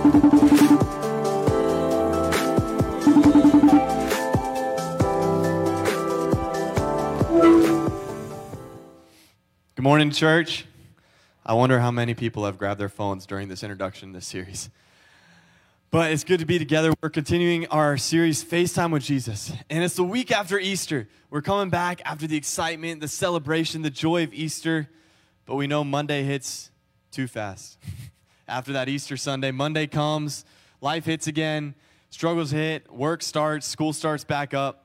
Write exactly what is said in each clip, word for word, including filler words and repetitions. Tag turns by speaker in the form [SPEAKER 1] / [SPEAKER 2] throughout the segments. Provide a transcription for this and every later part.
[SPEAKER 1] Good morning, church. I wonder how many people have grabbed their phones during this introduction to this series. But it's good to be together. We're continuing our series, FaceTime with Jesus. And it's the week after Easter. We're coming back after the excitement, the celebration, the joy of Easter. But we know Monday hits too fast. After that Easter Sunday, Monday comes, life hits again, struggles hit, work starts, school starts back up,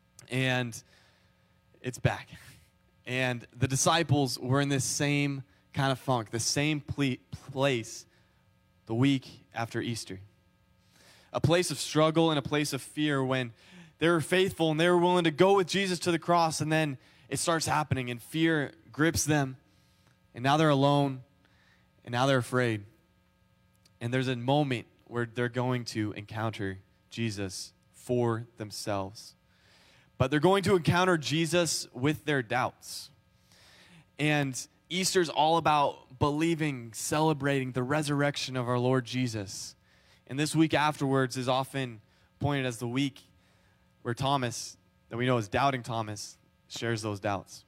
[SPEAKER 1] and it's back. And the disciples were in this same kind of funk, the same ple- place the week after Easter. A place of struggle and a place of fear when they were faithful and they were willing to go with Jesus to the cross, and then it starts happening and fear grips them, and now they're alone, and now they're afraid. And there's a moment where they're going to encounter Jesus for themselves. But they're going to encounter Jesus with their doubts. And Easter's all about believing, celebrating the resurrection of our Lord Jesus. And this week afterwards is often pointed as the week where Thomas, that we know as Doubting Thomas, shares those doubts.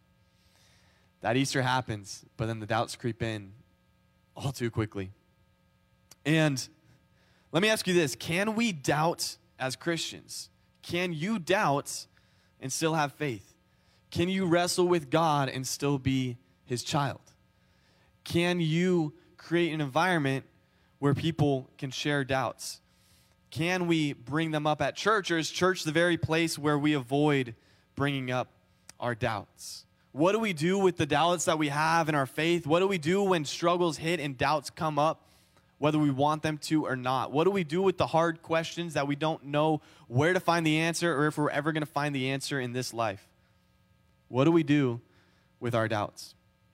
[SPEAKER 1] That Easter happens, but then the doubts creep in all too quickly. And let me ask you this, can we doubt as Christians? Can you doubt and still have faith? Can you wrestle with God and still be his child? Can you create an environment where people can share doubts? Can we bring them up at church, or is church the very place where we avoid bringing up our doubts? What do we do with the doubts that we have in our faith? What do we do when struggles hit and doubts come up, whether we want them to or not? What do we do with the hard questions that we don't know where to find the answer, or if we're ever going to find the answer in this life? What do we do with our doubts?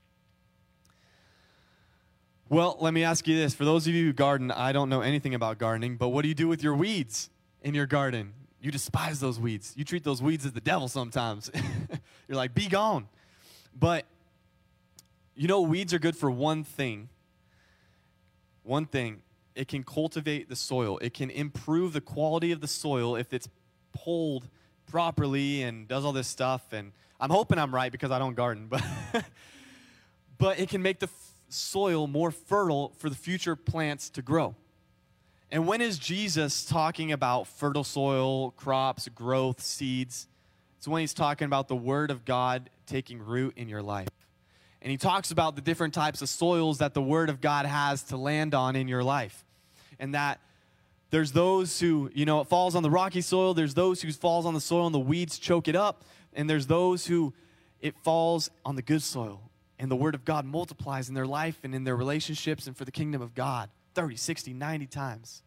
[SPEAKER 1] Well, let me ask you this. For those of you who garden, I don't know anything about gardening, but what do you do with your weeds in your garden? You despise those weeds. You treat those weeds as the devil sometimes. You're like, be gone. But, you know, weeds are good for one thing. One thing, it can cultivate the soil. It can improve the quality of the soil if it's pulled properly and does all this stuff. And I'm hoping I'm right because I don't garden, but but it can make the f- soil more fertile for the future plants to grow. And when is Jesus talking about fertile soil, crops, growth, seeds? It's when he's talking about the Word of God taking root in your life. And he talks about the different types of soils that the Word of God has to land on in your life. And that there's those who, you know, it falls on the rocky soil. There's those who falls on the soil and the weeds choke it up. And there's those who it falls on the good soil. And the Word of God multiplies in their life and in their relationships and for the kingdom of God thirty, sixty, ninety times.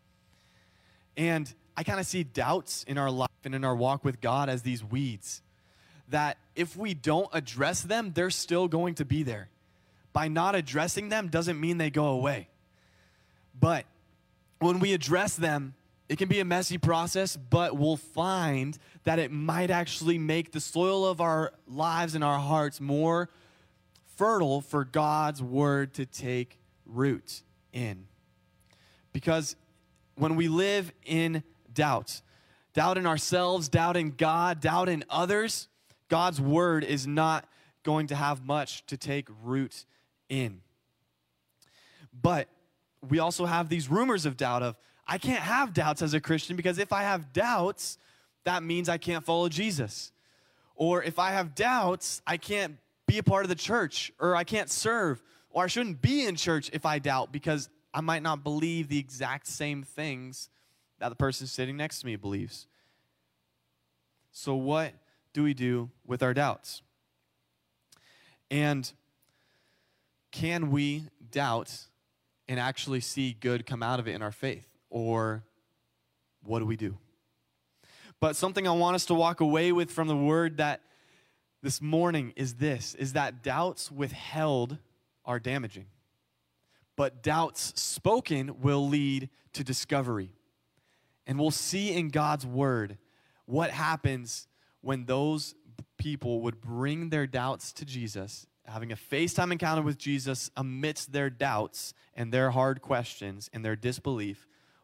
[SPEAKER 1] And I kind of see doubts in our life and in our walk with God as these weeds, that if we don't address them, they're still going to be there. By not addressing them doesn't mean they go away. But when we address them, it can be a messy process, but we'll find that it might actually make the soil of our lives and our hearts more fertile for God's Word to take root in. Because when we live in doubt, doubt in ourselves, doubt in God, doubt in others, God's Word is not going to have much to take root in. But we also have these rumors of doubt of, I can't have doubts as a Christian because if I have doubts, that means I can't follow Jesus. Or if I have doubts, I can't be a part of the church, or I can't serve, or I shouldn't be in church if I doubt because I might not believe the exact same things that the person sitting next to me believes. So what do we do with our doubts? And can we doubt and actually see good come out of it in our faith? Or what do we do? But something I want us to walk away with from the Word that this morning is this, is that doubts withheld are damaging. But doubts spoken will lead to discovery. And we'll see in God's Word what happens when those people would bring their doubts to Jesus, having a FaceTime encounter with Jesus amidst their doubts and their hard questions and their disbelief.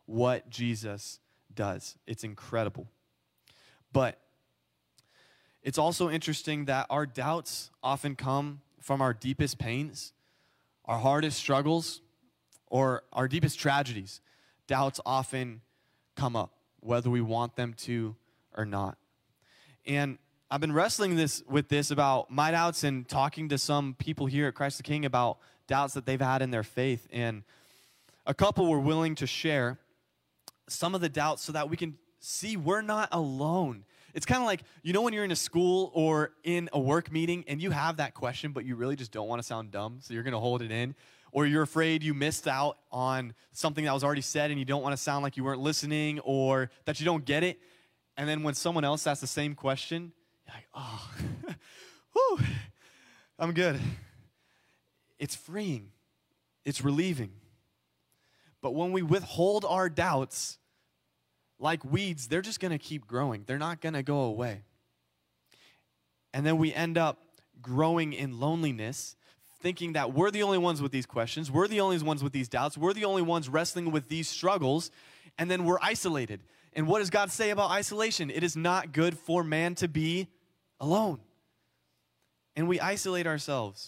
[SPEAKER 1] what Jesus does. It's incredible. But it's also interesting that our doubts often come from our deepest pains, our hardest struggles, or our deepest tragedies. Doubts often come up, whether we want them to or not. And I've been wrestling this with this about my doubts and talking to some people here at Christ the King about doubts that they've had in their faith. And a couple were willing to share some of the doubts so that we can see we're not alone. It's kind of like, you know, when you're in a school or in a work meeting and you have that question, but you really just don't want to sound dumb, so you're going to hold it in. Or you're afraid you missed out on something that was already said and you don't want to sound like you weren't listening or that you don't get it. And then when someone else asks the same question, you're like, oh, whew, I'm good. It's freeing. It's relieving. But when we withhold our doubts, like weeds, they're just going to keep growing. They're not going to go away. And then we end up growing in loneliness, thinking that we're the only ones with these questions, we're the only ones with these doubts, we're the only ones wrestling with these struggles, and then we're isolated. And what does God say about isolation? It is not good for man to be alone. And we isolate ourselves.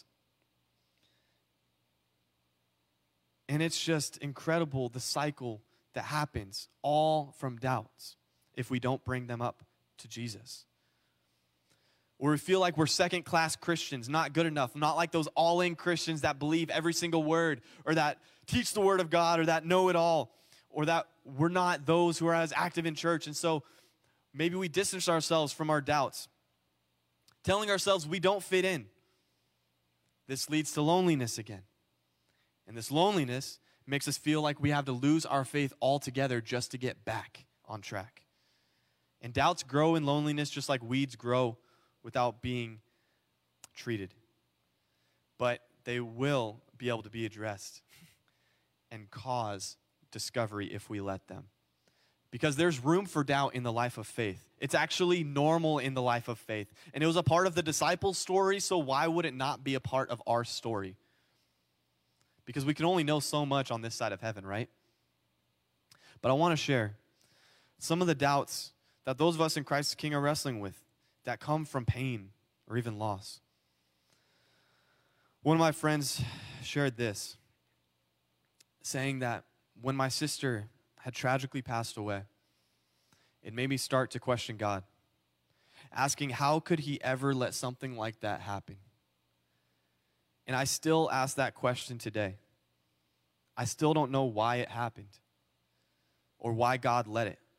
[SPEAKER 1] And it's just incredible, the cycle that happens, all from doubts, if we don't bring them up to Jesus. Or we feel like we're second-class Christians, not good enough, not like those all-in Christians that believe every single word, or that teach the word of God, or that know it all, or that we're not those who are as active in church. And so maybe we distance ourselves from our doubts, telling ourselves we don't fit in. This leads to loneliness again. And this loneliness makes us feel like we have to lose our faith altogether just to get back on track. And doubts grow in loneliness just like weeds grow without being treated. But they will be able to be addressed and cause discovery if we let them. Because there's room for doubt in the life of faith. It's actually normal in the life of faith. And it was a part of the disciples' story, so why would it not be a part of our story? Because we can only know so much on this side of heaven, right? But I want to share some of the doubts that those of us in Christ the King are wrestling with that come from pain or even loss. One of my friends shared this, saying that when my sister had tragically passed away, it made me start to question God, asking how could he ever let something like that happen? And I still ask that question today. I still don't know why it happened or why God let it.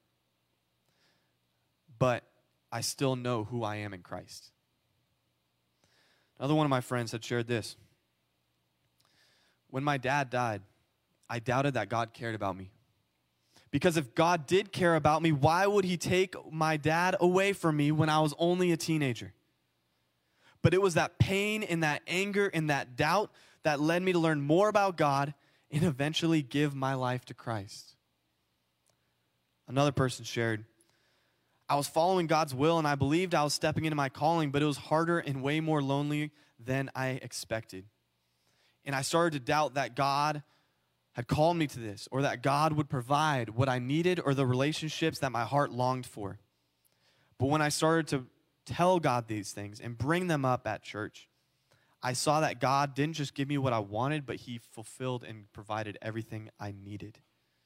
[SPEAKER 1] But I still know who I am in Christ. Another one of my friends had shared this. When my dad died, I doubted that God cared about me. Because if God did care about me, why would he take my dad away from me when I was only a teenager? But it was that pain and that anger and that doubt that led me to learn more about God and eventually give my life to Christ. Another person shared, I was following God's will and I believed I was stepping into my calling, but it was harder and way more lonely than I expected. And I started to doubt that God had called me to this, or that God would provide what I needed or the relationships that my heart longed for. But when I started to tell God these things and bring them up at church, I saw that God didn't just give me what I wanted, but he fulfilled and provided everything I needed.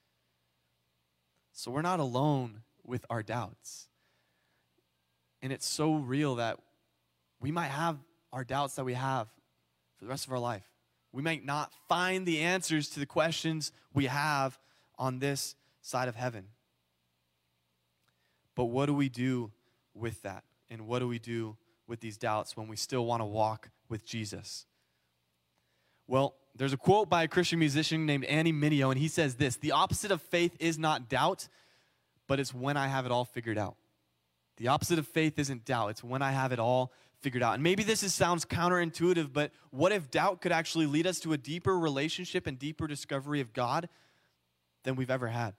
[SPEAKER 1] So we're not alone with our doubts. And it's so real that we might have our doubts that we have for the rest of our life. We might not find the answers to the questions we have on this side of heaven. But what do we do with that? And what do we do with these doubts when we still want to walk with Jesus? Well, there's a quote by a Christian musician named Andy Mineo, and he says this: the opposite of faith is not doubt, but it's when I have it all figured out. The opposite of faith isn't doubt, it's when I have it all figured out. And maybe this is, sounds counterintuitive, but what if doubt could actually lead us to a deeper relationship and deeper discovery of God than we've ever had?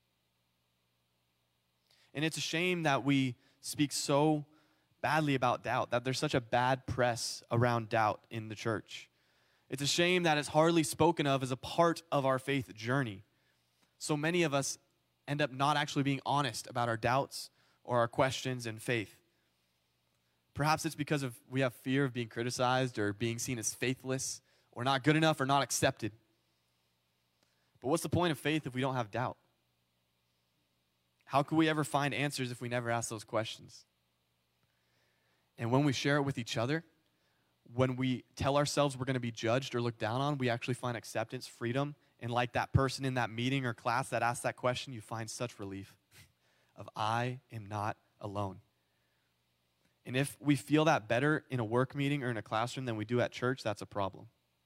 [SPEAKER 1] And it's a shame that we speak so badly about doubt, that there's such a bad press around doubt in the church. It's a shame that it's hardly spoken of as a part of our faith journey. so many of us end up not actually being honest about our doubts or our questions and faith. Perhaps it's because of we have fear of being criticized or being seen as faithless or not good enough or not accepted. But what's the point of faith if we don't have doubt? How could we ever find answers if we never ask those questions? And when we share it with each other, when we tell ourselves we're going to be judged or looked down on, we actually find acceptance, freedom, and like that person in that meeting or class that asked that question, you find such relief of I am not alone. And if we feel that better in a work meeting or in a classroom than we do at church, that's a problem.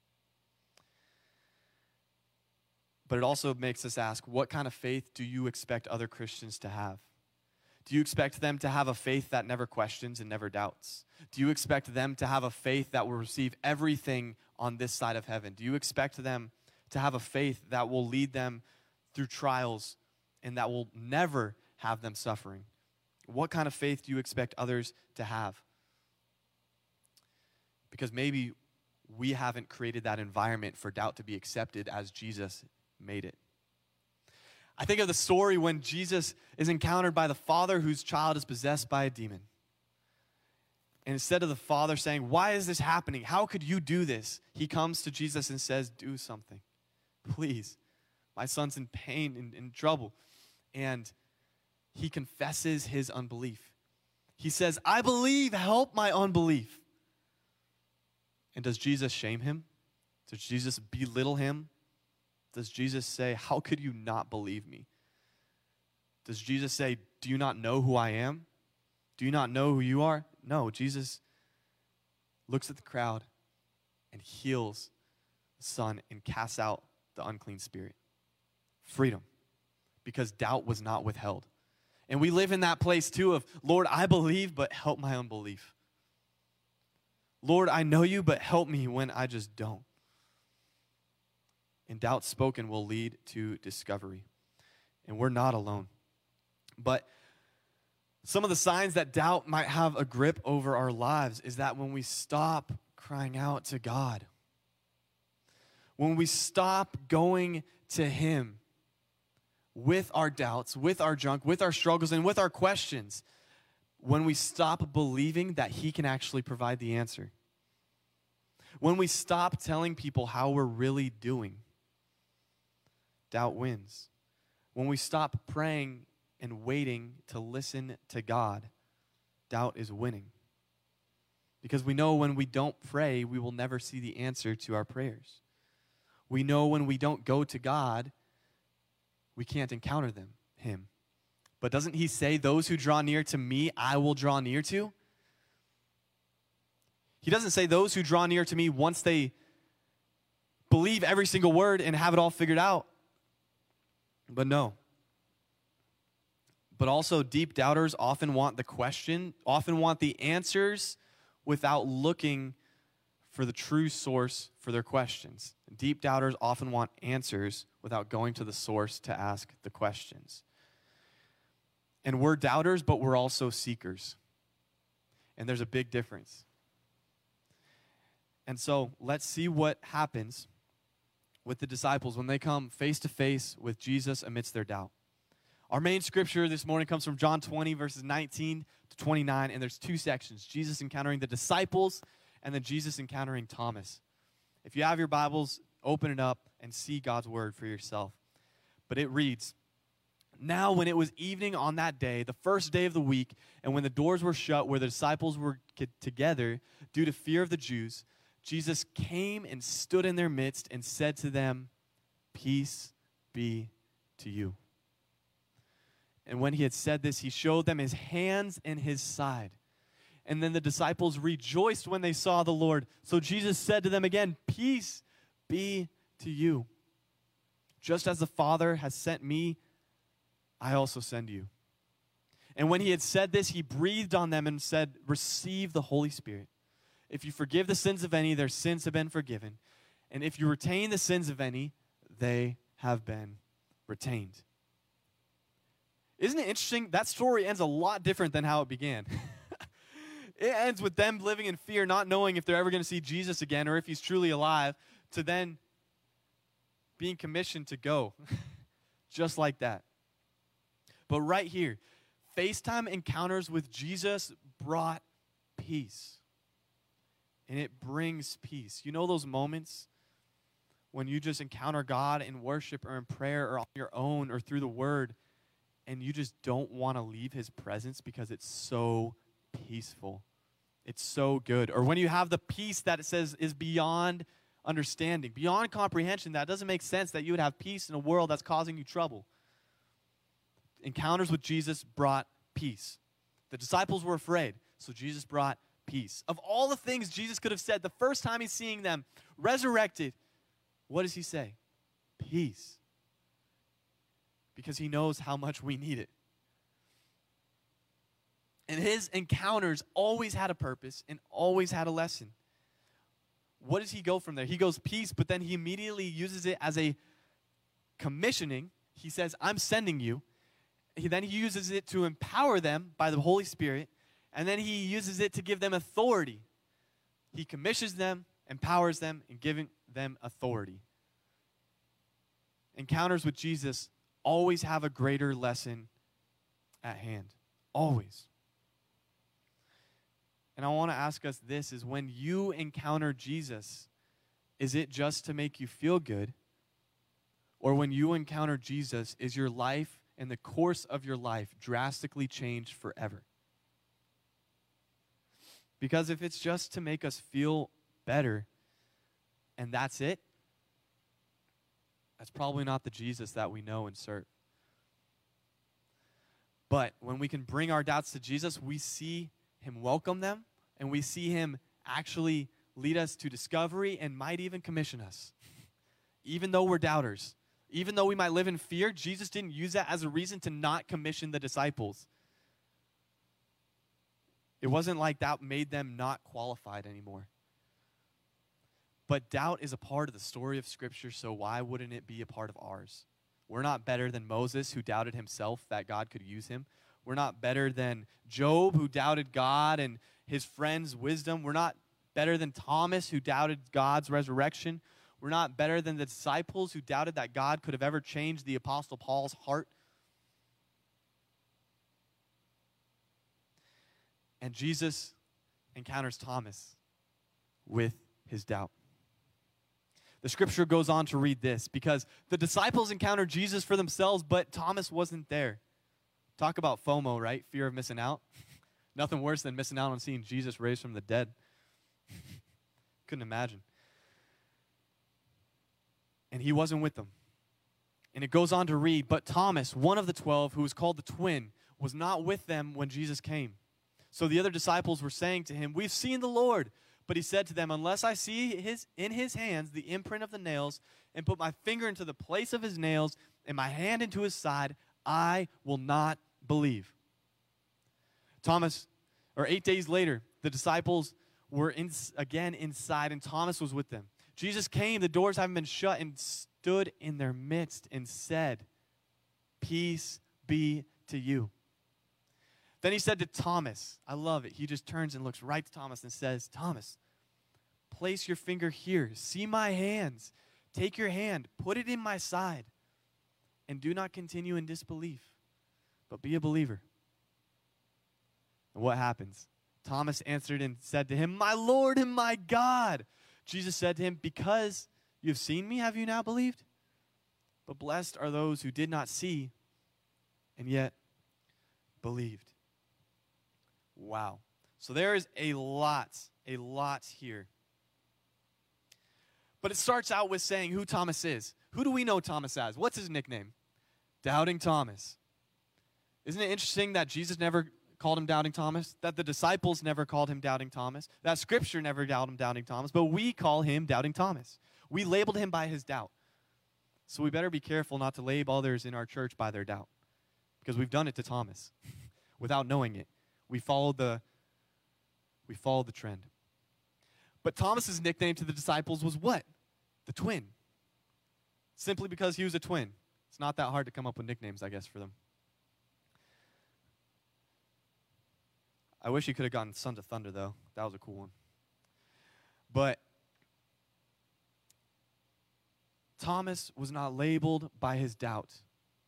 [SPEAKER 1] But it also makes us ask, what kind of faith do you expect other Christians to have? Do you expect them to have a faith that never questions and never doubts? Do you expect them to have a faith that will receive everything on this side of heaven? Do you expect them to have a faith that will lead them through trials and that will never have them suffering? What kind of faith do you expect others to have? Because maybe we haven't created that environment for doubt to be accepted as Jesus made it. I think of the story when Jesus is encountered by the father whose child is possessed by a demon. And instead of the father saying, why is this happening? How could you do this? He comes to Jesus and says, do something. Please. My son's in pain and in trouble. And he confesses his unbelief. He says, I believe, help my unbelief. And does Jesus shame him? Does Jesus belittle him? Does Jesus say, how could you not believe me? Does Jesus say, do you not know who I am? Do you not know who you are? No, Jesus looks at the crowd and heals the son and casts out the unclean spirit. Freedom, because doubt was not withheld. And we live in that place too of, Lord, I believe, but help my unbelief. Lord, I know you, but help me when I just don't. And doubt spoken will lead to discovery. And we're not alone. But some of the signs that doubt might have a grip over our lives is that when we stop crying out to God, when we stop going to Him with our doubts, with our junk, with our struggles, and with our questions, when we stop believing that He can actually provide the answer, when we stop telling people how we're really doing, doubt wins. When we stop praying and waiting to listen to God, doubt is winning. Because we know when we don't pray, we will never see the answer to our prayers. We know when we don't go to God, we can't encounter them, Him. But doesn't He say, those who draw near to me, I will draw near to? He doesn't say those who draw near to me once they believe every single word and have it all figured out. But no. But also deep doubters often want the question, often want the answers without looking for the true source for their questions. Deep doubters often want answers without going to the source to ask the questions. And we're doubters, but we're also seekers. And there's a big difference. And so let's see what happens with the disciples when they come face to face with Jesus amidst their doubt. Our main scripture this morning comes from John twenty, verses nineteen to twenty-nine, and there's two sections, Jesus encountering the disciples and then Jesus encountering Thomas. If you have your Bibles, open it up and see God's word for yourself. But it reads, now when it was evening on that day, the first day of the week, and when the doors were shut where the disciples were together due to fear of the Jews, Jesus came and stood in their midst and said to them, peace be to you. And when he had said this, he showed them his hands and his side. And then the disciples rejoiced when they saw the Lord. So Jesus said to them again, peace be to you. Just as the Father has sent me, I also send you. And when he had said this, he breathed on them and said, receive the Holy Spirit. If you forgive the sins of any, their sins have been forgiven. And if you retain the sins of any, they have been retained. Isn't it interesting? That story ends a lot different than how it began. It ends with them living in fear, not knowing if they're ever going to see Jesus again or if he's truly alive, to then being commissioned to go, just like that. But right here, FaceTime encounters with Jesus brought peace. And it brings peace. You know those moments when you just encounter God in worship or in prayer or on your own or through the Word, and you just don't want to leave His presence because it's so peaceful. It's so good. Or when you have the peace that it says is beyond understanding, beyond comprehension, that doesn't make sense that you would have peace in a world that's causing you trouble. Encounters with Jesus brought peace. The disciples were afraid, so Jesus brought peace. Of all the things Jesus could have said the first time he's seeing them resurrected, what does he say? Peace. Because he knows how much we need it. And his encounters always had a purpose and always had a lesson. What does he go from there? He goes peace, but then he immediately uses it as a commissioning. He says, I'm sending you. He, then he uses it to empower them by the Holy Spirit. And then he uses it to give them authority. He commissions them, empowers them, and giving them authority. Encounters with Jesus always have a greater lesson at hand. Always. And I want to ask us this, is when you encounter Jesus, is it just to make you feel good? Or when you encounter Jesus, is your life and the course of your life drastically changed forever? Because if it's just to make us feel better and that's it, that's probably not the Jesus that we know and serve. But when we can bring our doubts to Jesus, we see Him welcome them, and we see Him actually lead us to discovery and might even commission us. Even though we're doubters, even though we might live in fear, Jesus didn't use that as a reason to not commission the disciples. It wasn't like that made them not qualified anymore. But doubt is a part of the story of Scripture, so why wouldn't it be a part of ours? We're not better than Moses, who doubted himself that God could use him. We're not better than Job, who doubted God and his friends' wisdom. We're not better than Thomas, who doubted God's resurrection. We're not better than the disciples who doubted that God could have ever changed the Apostle Paul's heart. And Jesus encounters Thomas with his doubt. The scripture goes on to read this, because the disciples encountered Jesus for themselves, but Thomas wasn't there. Talk about FOMO, right? Fear of missing out. Nothing worse than missing out on seeing Jesus raised from the dead. Couldn't imagine. And he wasn't with them. And it goes on to read, but Thomas, one of the twelve, who was called the twin, was not with them when Jesus came. So the other disciples were saying to him, we've seen the Lord. But he said to them, unless I see his in his hands the imprint of the nails, and put my finger into the place of his nails, and my hand into his side, I will not believe. Thomas, or eight days later, the disciples were in, again inside, and Thomas was with them. Jesus came, the doors haven't been shut, and stood in their midst and said, peace be to you. Then he said to Thomas, I love it. He just turns and looks right to Thomas and says, Thomas, place your finger here. See my hands. Take your hand. Put it in my side. And do not continue in disbelief, but be a believer. And what happens? Thomas answered and said to him, my Lord and my God. Jesus said to him, because you have seen me, have you now believed? But blessed are those who did not see and yet believed. Wow. So there is a lot, a lot here. But it starts out with saying who Thomas is. Who do we know Thomas as? What's his nickname? Doubting Thomas. Isn't it interesting that Jesus never called him Doubting Thomas? That the disciples never called him Doubting Thomas? That Scripture never called him Doubting Thomas? But we call him Doubting Thomas. We labeled him by his doubt. So we better be careful not to label others in our church by their doubt, because we've done it to Thomas without knowing it. We followed the, we followed the trend. But Thomas's nickname to the disciples was what? The twin. Simply because he was a twin. It's not that hard to come up with nicknames, I guess, for them. I wish he could have gotten Sons of Thunder, though. That was a cool one. But Thomas was not labeled by his doubt.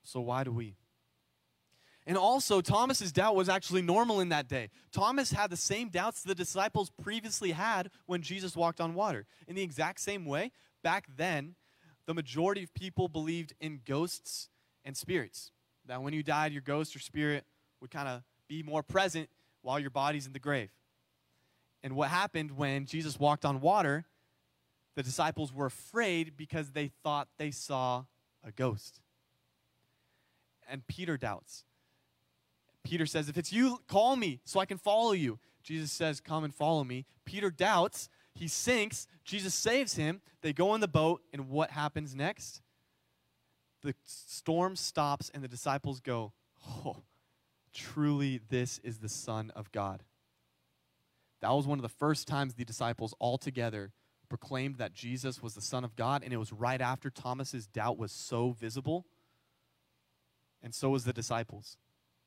[SPEAKER 1] So why do we? And also, Thomas's doubt was actually normal in that day. Thomas had the same doubts the disciples previously had when Jesus walked on water. In the exact same way, back then, the majority of people believed in ghosts and spirits. That when you died, your ghost or spirit would kind of be more present while your body's in the grave. And what happened when Jesus walked on water, the disciples were afraid because they thought they saw a ghost. And Peter doubts. Peter says, if it's you, call me so I can follow you. Jesus says, come and follow me. Peter doubts. He sinks. Jesus saves him. They go in the boat, and what happens next? The storm stops, and the disciples go, oh, truly this is the Son of God. That was one of the first times the disciples all together proclaimed that Jesus was the Son of God, and it was right after Thomas's doubt was so visible, and so was the disciples.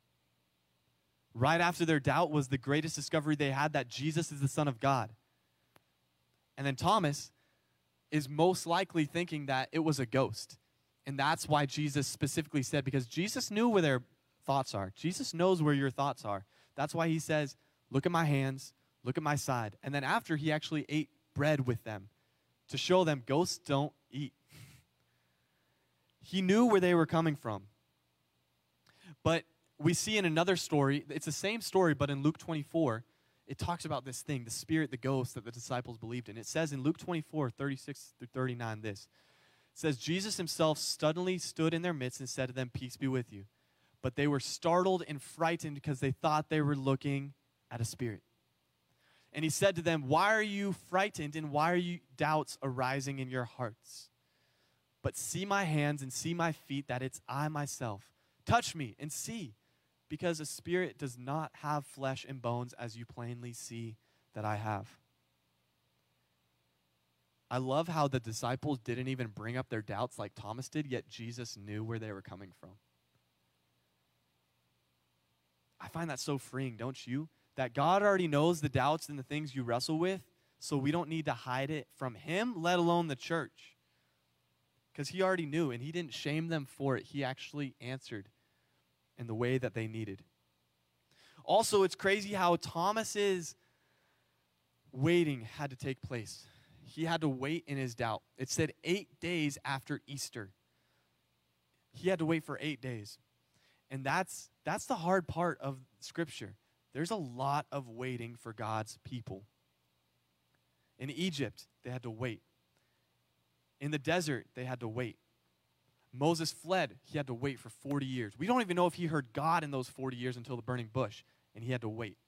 [SPEAKER 1] Right after their doubt was the greatest discovery they had, that Jesus is the Son of God. And then Thomas is most likely thinking that it was a ghost. And that's why Jesus specifically said, because Jesus knew where their thoughts are. Jesus knows where your thoughts are. That's why he says, look at my hands, look at my side. And then after, he actually ate bread with them to show them ghosts don't eat. He knew where they were coming from. But we see in another story, it's the same story, but in Luke twenty-four, it talks about this thing, the spirit, the ghost that the disciples believed in. It says in Luke twenty-four, thirty-six through thirty-nine this. It says, Jesus himself suddenly stood in their midst and said to them, peace be with you. But they were startled and frightened because they thought they were looking at a spirit. And he said to them, why are you frightened and why are you doubts arising in your hearts? But see my hands and see my feet, that it's I myself. Touch me and see. Because a spirit does not have flesh and bones, as you plainly see that I have. I love how the disciples didn't even bring up their doubts like Thomas did, yet Jesus knew where they were coming from. I find that so freeing, don't you? That God already knows the doubts and the things you wrestle with, so we don't need to hide it from him, let alone the church. Because he already knew, and he didn't shame them for it. He actually answered in the way that they needed. Also, it's crazy how Thomas's waiting had to take place. He had to wait in his doubt. It said eight days after Easter. He had to wait for eight days. And that's that's the hard part of Scripture. There's a lot of waiting for God's people. In Egypt, they had to wait. In the desert, they had to wait. Moses fled. He had to wait for forty years. We don't even know if he heard God in those forty years until the burning bush, and he had to wait.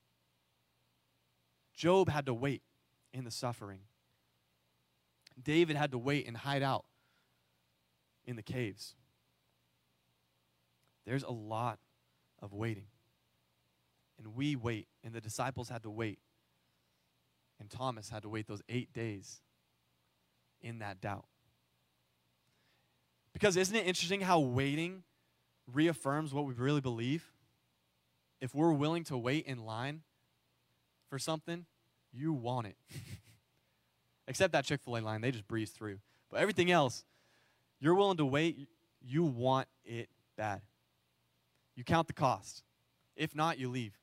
[SPEAKER 1] Job had to wait in the suffering. David had to wait and hide out in the caves. There's a lot of waiting. And we wait, and the disciples had to wait. And Thomas had to wait those eight days in that doubt. Because isn't it interesting how waiting reaffirms what we really believe? If we're willing to wait in line for something, you want it. Except that Chick-fil-A line, they just breeze through. But everything else, you're willing to wait, you want it bad. You count the cost. If not, you leave.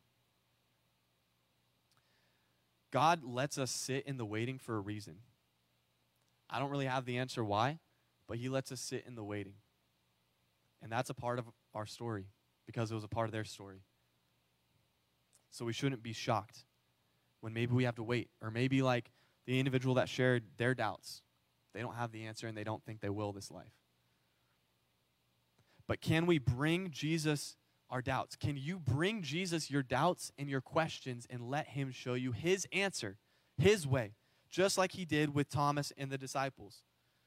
[SPEAKER 1] God lets us sit in the waiting for a reason. I don't really have the answer why, but he lets us sit in the waiting. And that's a part of our story because it was a part of their story. So we shouldn't be shocked when maybe we have to wait. Or maybe like the individual that shared their doubts. They don't have the answer and they don't think they will this life. But can we bring Jesus our doubts? Can you bring Jesus your doubts and your questions and let him show you his answer, his way, just like he did with Thomas and the disciples?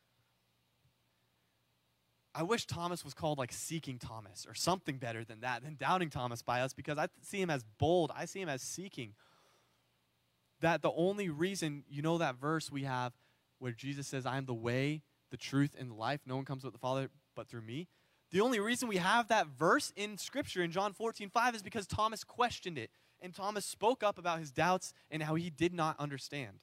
[SPEAKER 1] I wish Thomas was called like Seeking Thomas or something better than that, than Doubting Thomas by us, because I see him as bold. I see him as seeking. That the only reason, you know that verse we have where Jesus says, I am the way, the truth, and the life. No one comes with the Father but through me. The only reason we have that verse in Scripture in John fourteen five is because Thomas questioned it. And Thomas spoke up about his doubts and how he did not understand.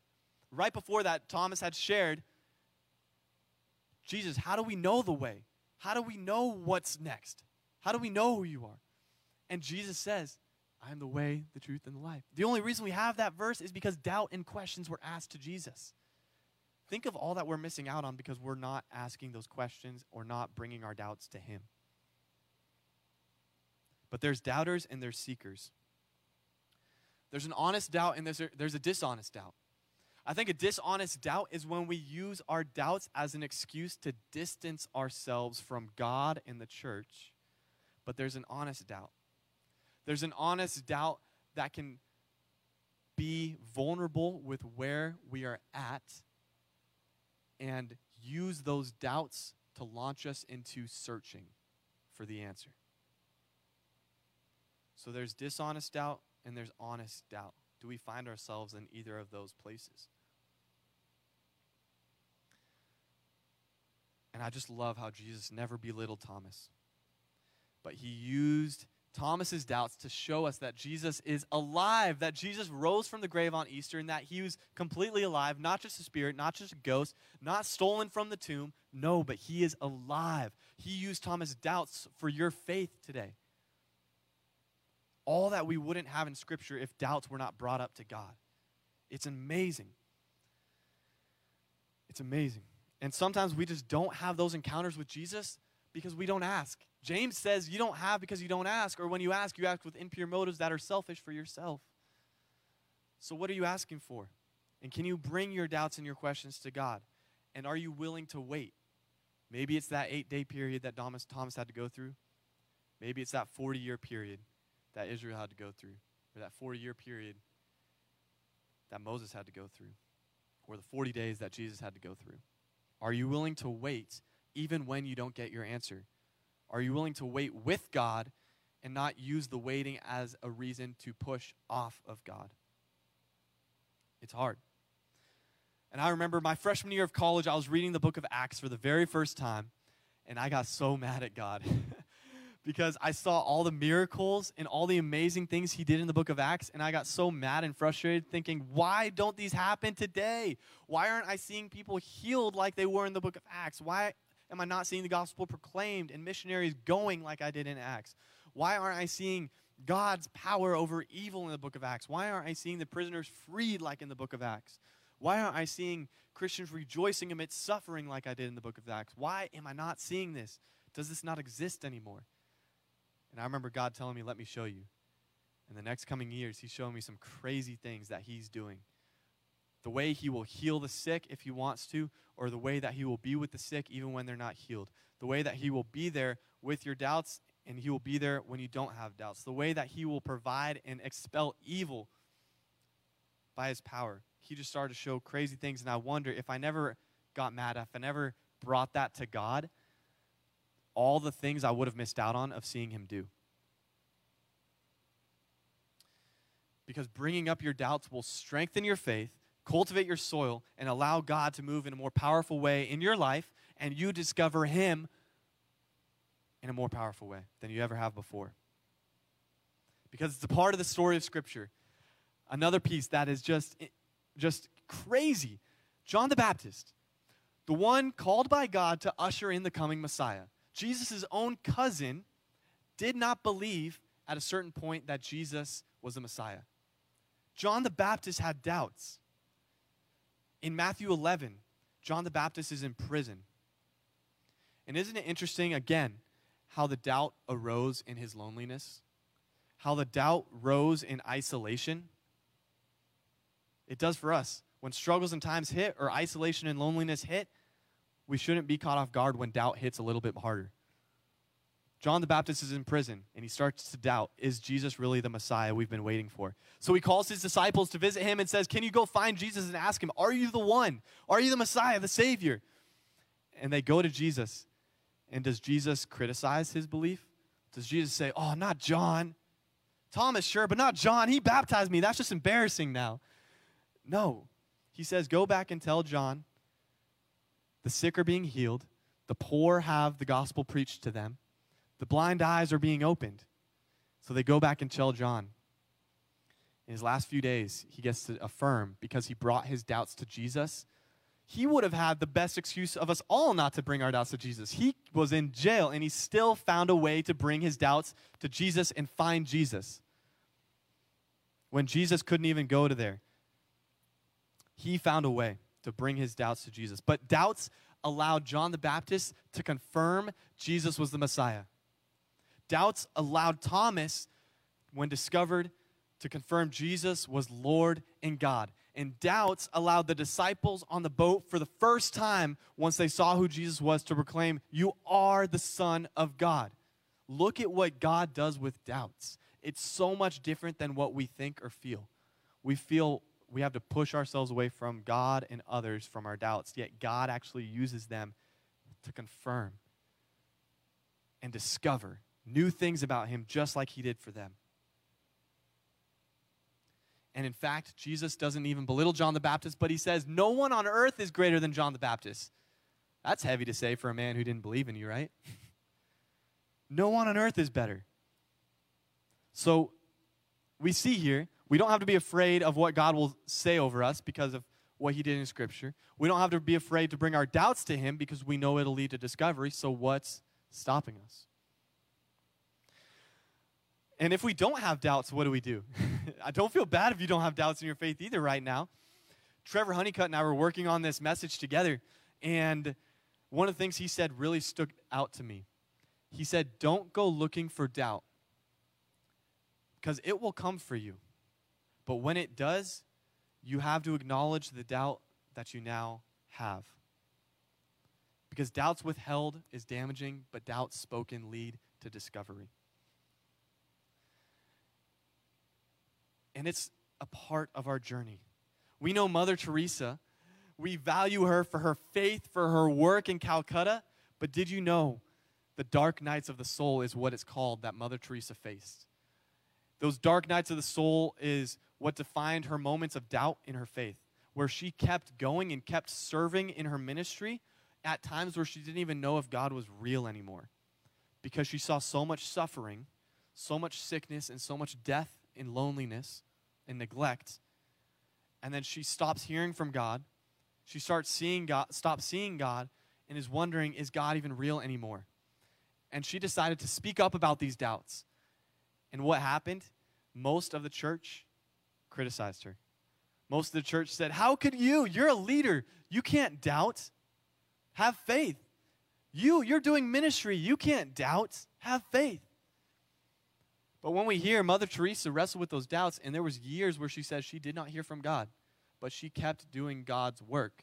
[SPEAKER 1] Right before that, Thomas had shared, Jesus, how do we know the way? How do we know what's next? How do we know who you are? And Jesus says, I am the way, the truth, and the life. The only reason we have that verse is because doubt and questions were asked to Jesus. Think of all that we're missing out on because we're not asking those questions or not bringing our doubts to him. But there's doubters and there's seekers. There's an honest doubt and there's a, there's a dishonest doubt. I think a dishonest doubt is when we use our doubts as an excuse to distance ourselves from God and the church. But there's an honest doubt. There's an honest doubt that can be vulnerable with where we are at and use those doubts to launch us into searching for the answer. So there's dishonest doubt and there's honest doubt. Do we find ourselves in either of those places? And I just love how Jesus never belittled Thomas. But he used Thomas's doubts to show us that Jesus is alive, that Jesus rose from the grave on Easter, and that he was completely alive, not just a spirit, not just a ghost, not stolen from the tomb. No, but he is alive. He used Thomas' doubts for your faith today. All that we wouldn't have in Scripture if doubts were not brought up to God. It's amazing. It's amazing. And sometimes we just don't have those encounters with Jesus because we don't ask. James says you don't have because you don't ask, or when you ask, you ask with impure motives that are selfish for yourself. So what are you asking for? And can you bring your doubts and your questions to God? And are you willing to wait? Maybe it's that eight-day period that Thomas, Thomas had to go through. Maybe it's that forty-year period that Israel had to go through, or that forty-year period that Moses had to go through, or the forty days that Jesus had to go through. Are you willing to wait even when you don't get your answer? Are you willing to wait with God and not use the waiting as a reason to push off of God? It's hard. And I remember my freshman year of college, I was reading the book of Acts for the very first time, and I got so mad at God because I saw all the miracles and all the amazing things he did in the book of Acts, and I got so mad and frustrated thinking, why don't these happen today? Why aren't I seeing people healed like they were in the book of Acts? Why am I not seeing the gospel proclaimed and missionaries going like I did in Acts? Why aren't I seeing God's power over evil in the book of Acts? Why aren't I seeing the prisoners freed like in the book of Acts? Why aren't I seeing Christians rejoicing amidst suffering like I did in the book of Acts? Why am I not seeing this? Does this not exist anymore? And I remember God telling me, let me show you. In the next coming years, he's showing me some crazy things that he's doing. The way he will heal the sick if he wants to, or the way that he will be with the sick even when they're not healed. The way that he will be there with your doubts, and he will be there when you don't have doubts. The way that he will provide and expel evil by his power. He just started to show crazy things, and I wonder if I never got mad, if I never brought that to God, all the things I would have missed out on of seeing him do. Because bringing up your doubts will strengthen your faith, cultivate your soil, and allow God to move in a more powerful way in your life, and you discover him in a more powerful way than you ever have before. Because it's a part of the story of Scripture. Another piece that is just, just crazy. John the Baptist, the one called by God to usher in the coming Messiah. Jesus' own cousin did not believe at a certain point that Jesus was the Messiah. John the Baptist had doubts. In Matthew eleven, John the Baptist is in prison. And isn't it interesting, again, how the doubt arose in his loneliness? How the doubt rose in isolation? It does for us. When struggles and times hit, or isolation and loneliness hit, we shouldn't be caught off guard when doubt hits a little bit harder. John the Baptist is in prison, and he starts to doubt, is Jesus really the Messiah we've been waiting for? So he calls his disciples to visit him and says, can you go find Jesus and ask him, are you the one? Are you the Messiah, the Savior? And they go to Jesus. And does Jesus criticize his belief? Does Jesus say, oh, not John? Thomas, sure, but not John. He baptized me. That's just embarrassing now. No. He says, go back and tell John, the sick are being healed, the poor have the gospel preached to them, the blind eyes are being opened. So they go back and tell John. In his last few days, he gets to affirm, because he brought his doubts to Jesus, he would have had the best excuse of us all not to bring our doubts to Jesus. He was in jail, and he still found a way to bring his doubts to Jesus and find Jesus. When Jesus couldn't even go to there, he found a way to bring his doubts to Jesus. But doubts allowed John the Baptist to confirm Jesus was the Messiah. Doubts allowed Thomas, when discovered, to confirm Jesus was Lord and God. And doubts allowed the disciples on the boat for the first time, once they saw who Jesus was, to proclaim, "You are the Son of God." Look at what God does with doubts. It's so much different than what we think or feel. We feel we have to push ourselves away from God and others from our doubts, yet God actually uses them to confirm and discover new things about him, just like he did for them. And in fact, Jesus doesn't even belittle John the Baptist, but he says, no one on earth is greater than John the Baptist. That's heavy to say for a man who didn't believe in you, right? No one on earth is better. So we see here, we don't have to be afraid of what God will say over us because of what he did in Scripture. We don't have to be afraid to bring our doubts to him because we know it'll lead to discovery. So what's stopping us? And if we don't have doubts, what do we do? I don't feel bad if you don't have doubts in your faith either right now. Trevor Honeycutt and I were working on this message together, and one of the things he said really stood out to me. He said, don't go looking for doubt, because it will come for you. But when it does, you have to acknowledge the doubt that you now have. Because doubts withheld is damaging, but doubts spoken lead to discovery. And it's a part of our journey. We know Mother Teresa. We value her for her faith, for her work in Calcutta. But did you know the dark nights of the soul is what it's called that Mother Teresa faced? Those dark nights of the soul is what defined her moments of doubt in her faith, where she kept going and kept serving in her ministry at times where she didn't even know if God was real anymore, because she saw so much suffering, so much sickness, and so much death and loneliness and neglect. And then she stops hearing from God. She starts seeing God, stops seeing God, and is wondering, is God even real anymore? And she decided to speak up about these doubts. And what happened? Most of the church criticized her. Most of the church said, how could you? You're a leader. You can't doubt. Have faith. You, you're doing ministry. You can't doubt. Have faith. But when we hear Mother Teresa wrestle with those doubts, and there was years where she says she did not hear from God, but she kept doing God's work.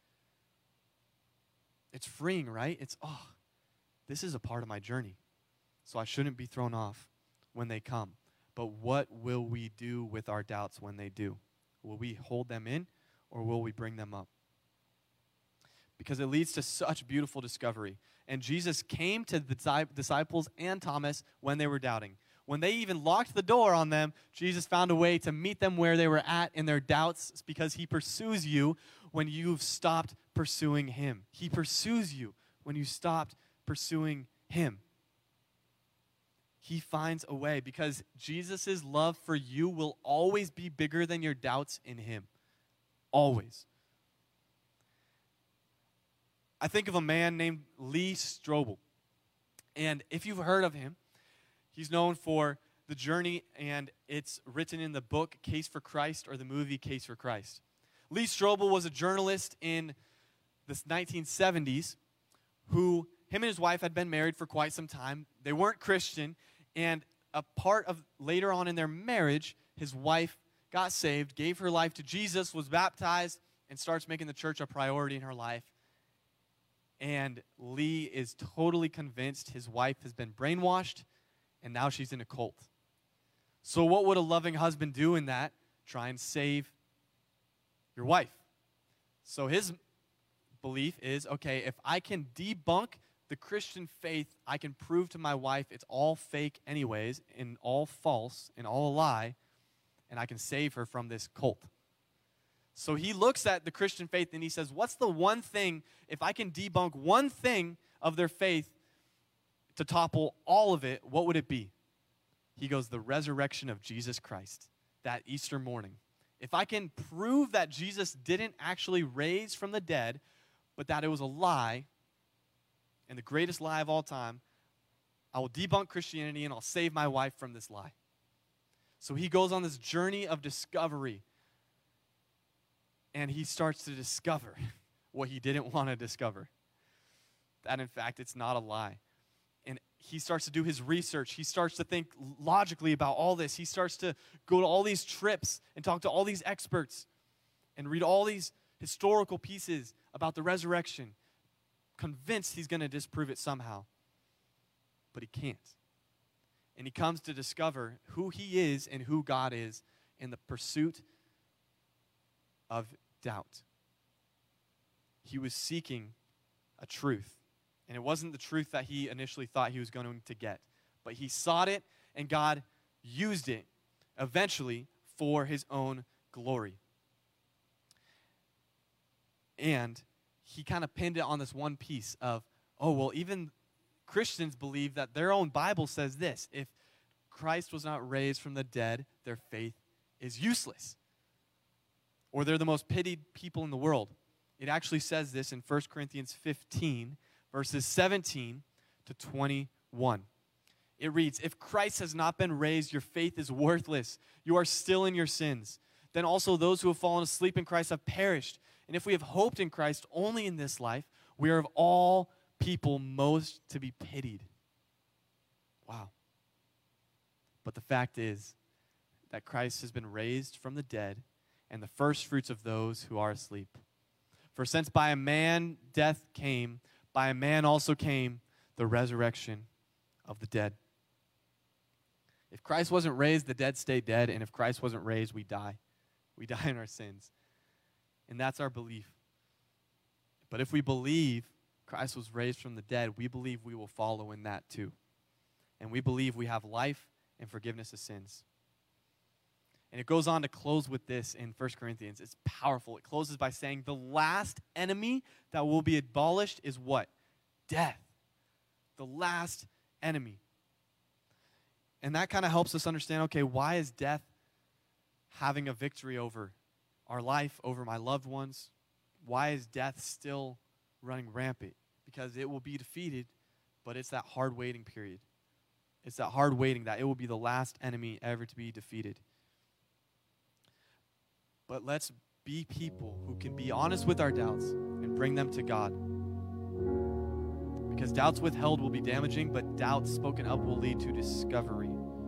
[SPEAKER 1] It's freeing, right? It's, oh, this is a part of my journey, so I shouldn't be thrown off when they come. But what will we do with our doubts when they do? Will we hold them in, or will we bring them up? Because it leads to such beautiful discovery. And Jesus came to the disciples and Thomas when they were doubting. When they even locked the door on them, Jesus found a way to meet them where they were at in their doubts, because he pursues you when you've stopped pursuing him. He pursues you when you stopped pursuing him. He finds a way, because Jesus' love for you will always be bigger than your doubts in him. Always. I think of a man named Lee Strobel. And if you've heard of him, he's known for the journey, and it's written in the book Case for Christ or the movie Case for Christ. Lee Strobel was a journalist in the nineteen seventies who, him and his wife had been married for quite some time. They weren't Christian, and a part of later on in their marriage, his wife got saved, gave her life to Jesus, was baptized, and starts making the church a priority in her life. And Lee is totally convinced his wife has been brainwashed, and now she's in a cult. So what would a loving husband do in that? Try and save your wife. So his belief is, okay, if I can debunk the Christian faith, I can prove to my wife it's all fake anyways, and all false, and all a lie, and I can save her from this cult. So he looks at the Christian faith and he says, what's the one thing, if I can debunk one thing of their faith to topple all of it, what would it be? He goes, the resurrection of Jesus Christ, that Easter morning. if I can prove that Jesus didn't actually raise from the dead, but that it was a lie, and the greatest lie of all time, I will debunk Christianity and I'll save my wife from this lie. So he goes on this journey of discovery, and he starts to discover what he didn't want to discover. That, in fact, it's not a lie. And he starts to do his research. He starts to think logically about all this. He starts to go to all these trips and talk to all these experts and read all these historical pieces about the resurrection, convinced he's going to disprove it somehow. But he can't. And he comes to discover who he is and who God is in the pursuit of doubt. He was seeking a truth. And it wasn't the truth that he initially thought he was going to get. But he sought it, and God used it eventually for his own glory. And he kind of pinned it on this one piece of, oh, well, even Christians believe that their own Bible says this: if Christ was not raised from the dead, their faith is useless. Or they're the most pitied people in the world. It actually says this in First Corinthians fifteen, verses seventeen to twenty-one. It reads, if Christ has not been raised, your faith is worthless. You are still in your sins. Then also those who have fallen asleep in Christ have perished. And if we have hoped in Christ only in this life, we are of all people most to be pitied. Wow. But the fact is that Christ has been raised from the dead, and the first fruits of those who are asleep. For since by a man death came, by a man also came the resurrection of the dead. If Christ wasn't raised, the dead stay dead, and if Christ wasn't raised, we die. We die in our sins. And that's our belief. But if we believe Christ was raised from the dead, we believe we will follow in that too. And we believe we have life and forgiveness of sins. And it goes on to close with this in First Corinthians. It's powerful. It closes by saying the last enemy that will be abolished is what? Death. The last enemy. And that kind of helps us understand, okay, why is death having a victory over our life, over my loved ones? Why is death still running rampant? Because it will be defeated, but it's that hard waiting period. It's that hard waiting that it will be the last enemy ever to be defeated. But let's be people who can be honest with our doubts and bring them to God. Because doubts withheld will be damaging, but doubts spoken up will lead to discovery.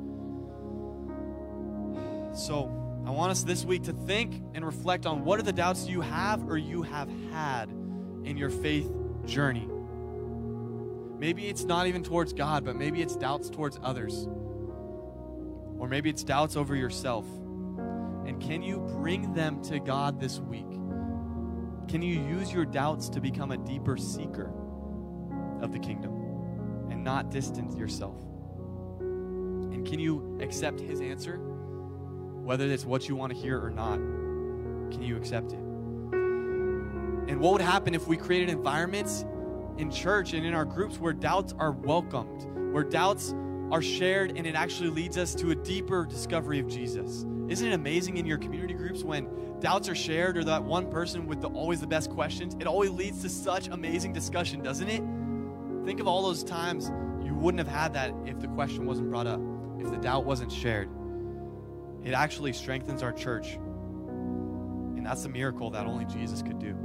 [SPEAKER 1] So I want us this week to think and reflect on what are the doubts you have or you have had in your faith journey. Maybe it's not even towards God, but maybe it's doubts towards others. Or maybe it's doubts over yourself. And can you bring them to God this week? Can you use your doubts to become a deeper seeker of the kingdom and not distance yourself? And can you accept his answer? Whether it's what you want to hear or not, can you accept it? And what would happen if we created environments in church and in our groups where doubts are welcomed, where doubts are shared, and it actually leads us to a deeper discovery of Jesus? Isn't it amazing in your community groups when doubts are shared, or that one person with the, always the best questions? It always leads to such amazing discussion, doesn't it? Think of all those times you wouldn't have had that if the question wasn't brought up, if the doubt wasn't shared. It actually strengthens our church. And that's a miracle that only Jesus could do.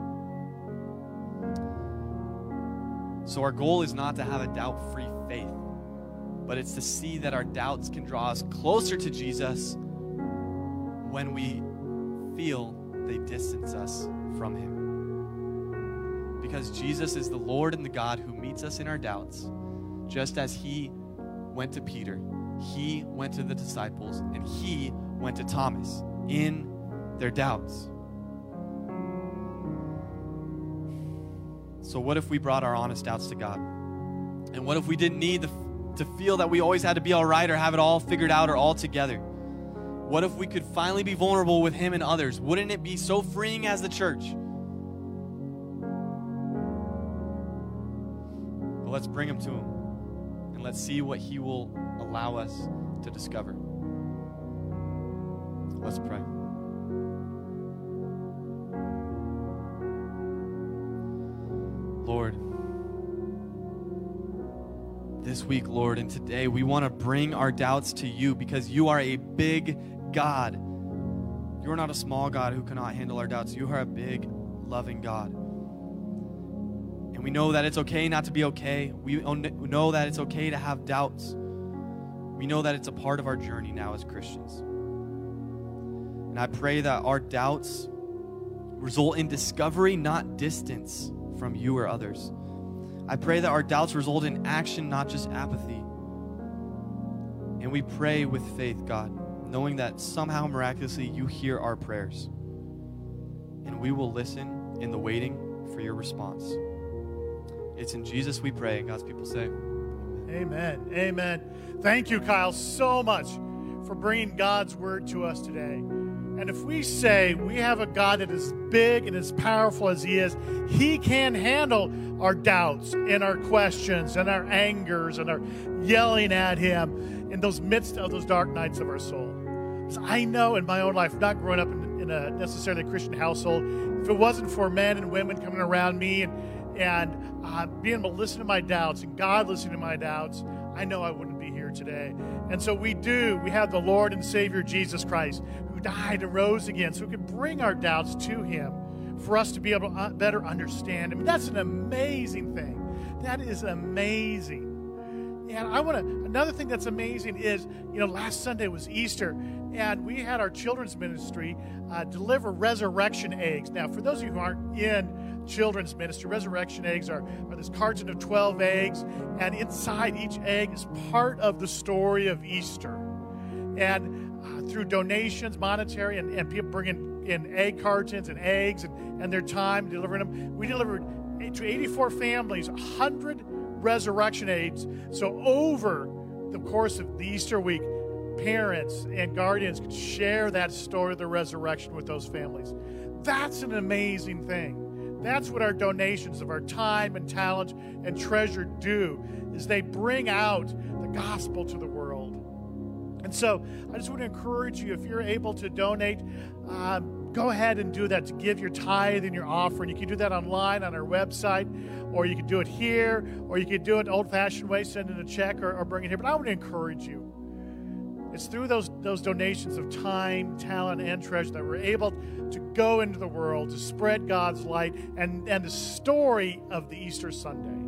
[SPEAKER 1] So our goal is not to have a doubt-free faith, but it's to see that our doubts can draw us closer to Jesus when we feel they distance us from him. Because Jesus is the Lord and the God who meets us in our doubts, just as he went to Peter, he went to the disciples, and he went to Thomas in their doubts. So what if we brought our honest doubts to God? And what if we didn't need the, to feel that we always had to be all right or have it all figured out or all together? What if we could finally be vulnerable with him and others? Wouldn't it be so freeing as the church? But let's bring him to him, and let's see what he will allow us to discover. Let's pray. Lord, this week, Lord, and today we want to bring our doubts to you because you are a big God. You are not a small God who cannot handle our doubts. You are a big, loving God. And we know that it's okay not to be okay. We know that it's okay to have doubts. We know that it's a part of our journey now as Christians. And I pray that our doubts result in discovery, not distance from you or others. I pray that our doubts result in action, not just apathy. And we pray with faith, God, knowing that somehow miraculously you hear our prayers. And we will listen in the waiting for your response. It's in Jesus we pray, and God's people say,
[SPEAKER 2] Amen. Amen. Thank you, Kyle, so much for bringing God's word to us today. And if we say we have a God that is big and as powerful as he is, he can handle our doubts and our questions and our angers and our yelling at him in those midst of those dark nights of our soul. Because I know in my own life, not growing up in, in a necessarily Christian household, if it wasn't for men and women coming around me and, and uh, being able to listen to my doubts and God listening to my doubts, I know I wouldn't be here today. And so we do. We have the Lord and Savior Jesus Christ who died and rose again so we could bring our doubts to him for us to be able to better understand him. That's an amazing thing. That is amazing. And I want to, another thing that's amazing is, you know, last Sunday was Easter, and we had our children's ministry uh, deliver resurrection eggs. Now, for those of you who aren't in children's ministry, resurrection eggs are, are this carton of twelve eggs, and inside each egg is part of the story of Easter. And uh, through donations, monetary, and, and people bringing in egg cartons and eggs and, and their time delivering them, we delivered to eighty-four families one hundred resurrection eggs. So over the course of the Easter week, parents and guardians could share that story of the resurrection with those families. That's an amazing thing. That's what our donations of our time and talent and treasure do, is they bring out the gospel to the world. And so I just want to encourage you, if you're able to donate, um, go ahead and do that, to give your tithe and your offering. You can do that online on our website, or you can do it here, or you can do it the old-fashioned way, send in a check or, or bring it here. But I want to encourage you. It's through those, those donations of time, talent, and treasure that we're able to go into the world, to spread God's light and, and the story of the Easter Sunday.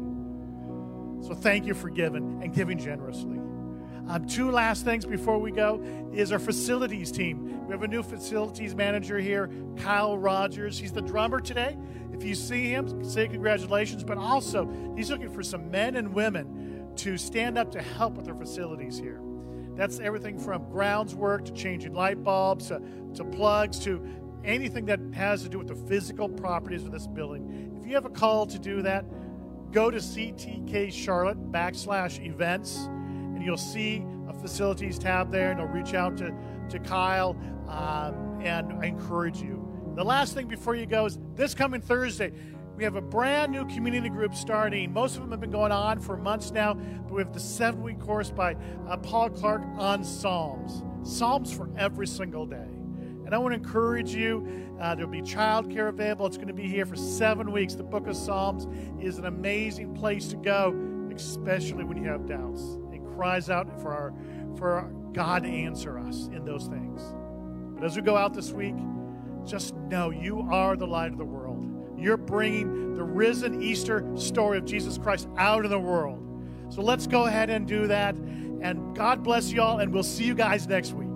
[SPEAKER 2] So thank you for giving and giving generously. Um, two last things before we go is our facilities team. We have a new facilities manager here, Kyle Rogers. He's the drummer today. If you see him, say congratulations. But also, he's looking for some men and women to stand up to help with our facilities here. That's everything from grounds work to changing light bulbs to, to plugs to anything that has to do with the physical properties of this building. If you have a call to do that, go to C T K Charlotte backslash events, and you'll see a facilities tab there, and you'll reach out to, to Kyle, um, and I encourage you. The last thing before you go is this coming Thursday, we have a brand new community group starting. Most of them have been going on for months now, but we have the seven-week course by uh, Paul Clark on Psalms. Psalms for every single day. And I want to encourage you, uh, there'll be childcare available. It's going to be here for seven weeks. The book of Psalms is an amazing place to go, especially when you have doubts. It cries out for our, for our God to answer us in those things. But as we go out this week, just know you are the light of the world. You're bringing the risen Easter story of Jesus Christ out in the world. So let's go ahead and do that. And God bless you all, and we'll see you guys next week.